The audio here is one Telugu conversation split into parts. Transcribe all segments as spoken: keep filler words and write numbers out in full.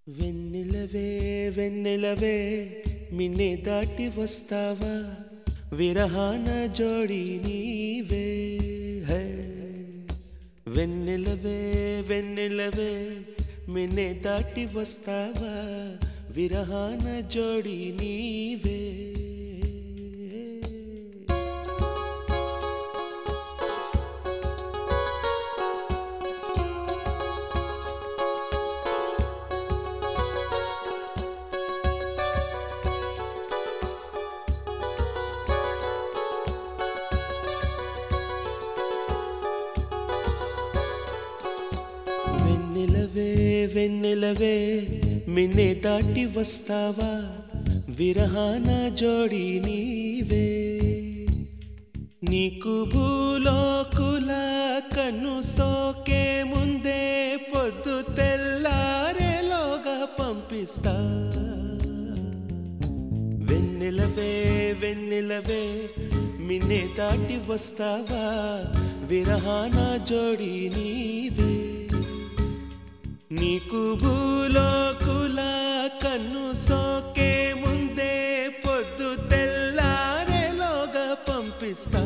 వెన్నెలవే వెన్నెలవే మిన్నే దాటి వస్తావా విరహాన జోడి నీవే హై వెన్నెలవే వెన్నెలవే మిన్నే దాటి వస్తావా విరహాన జోడి నీవే వెన్నెలవే వెన్నెలవే మిన్నే దాటి వస్తావా విరహాన జోడి నీవే నీకు భూలోకుల కన్ను సోకే ముందే పొద్దు తెల్లారేలోగా పంపిస్తా వెన్నెలవే వెన్నెలవే మిన్నే దాటి వస్తావా విరహాన జోడి నీవే నీకు భూలోకుల కన్ను సోకే ముందే పొద్దు తెల్లారేలోగా పంపిస్తా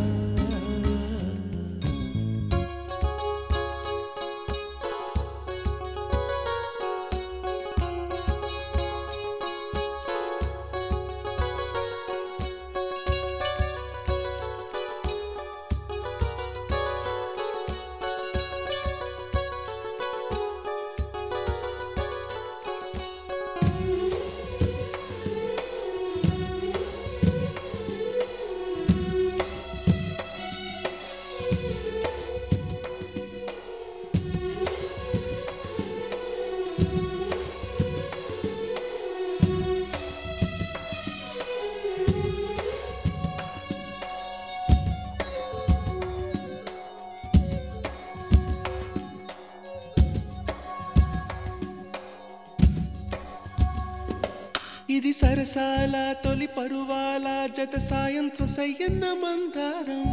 ఇది సరసాల తొలి పరువాల జత సాయంత్రం సయ్యన్న మందారం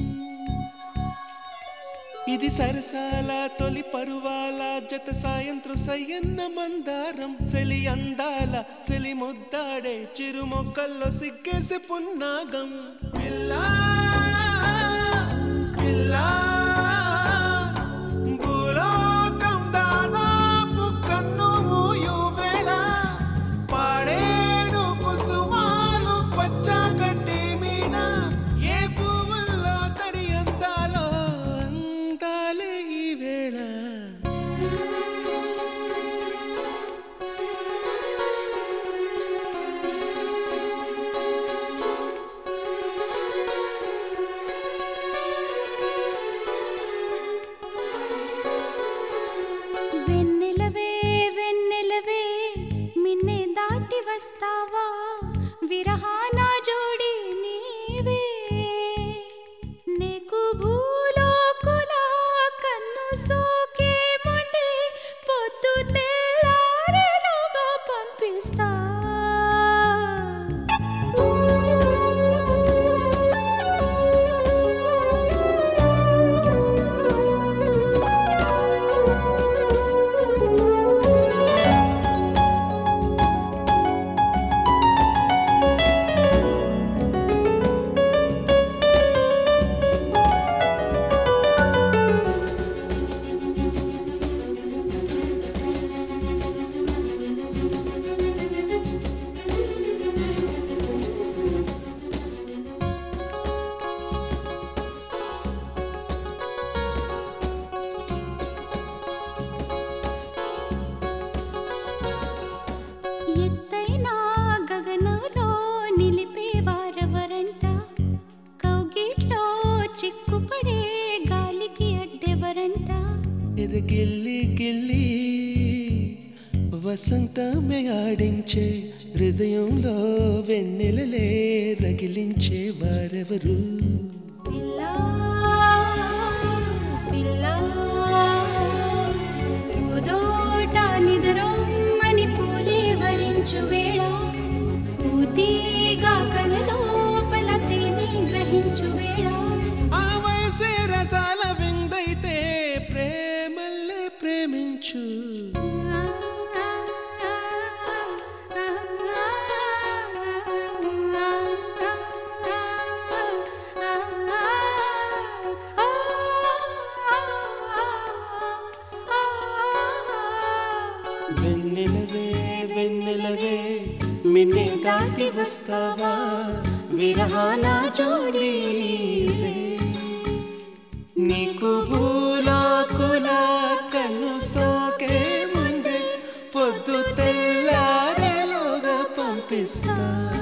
ఇది సరసాల తొలి పరువాల జత సాయంత్రం సయ్యన్న మందారం చలి అందాల చలి ముద్దాడే చిరు మొక్కల్లో సిగ్గేసే పున్నాగం పిల్లా పిల్లా వస్తావా విరహాన జోడి నీవే నీకు భూలోకుల కన్ను సోకే ముందే పొద్దు తెల్లారేలోగా పంపిస్తా గిల్లి గిల్లి వసంతమే ఆడించే హృదయంలో వెన్నెలలే రగిలించే వారెవరు పిల్లా పిల్లా ఉదోట నిద్రొమ్మని పూలే వరించు వేళ ఊతీగా కలలోపల తేనె గ్రహించు వేళ ఆ వయసే రసాల విందైతే ప్రేమల్లే ప్రేమించు వెన్నెలవే వెన్నెలవే మిన్నే దాటి వస్తావా విరహాన జోడీవే నీకు భూలాకుల కన్ను సోకే ముందే పొద్దు తెల్లారేలోగా పంపిస్తా